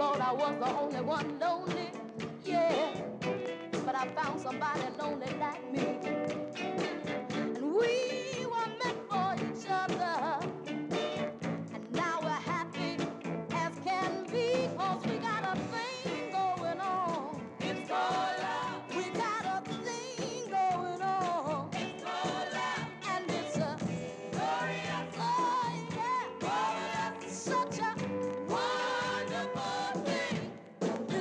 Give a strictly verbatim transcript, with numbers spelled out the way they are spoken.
thought I was the only one lonely, yeah. But I found somebody lonely like me. And we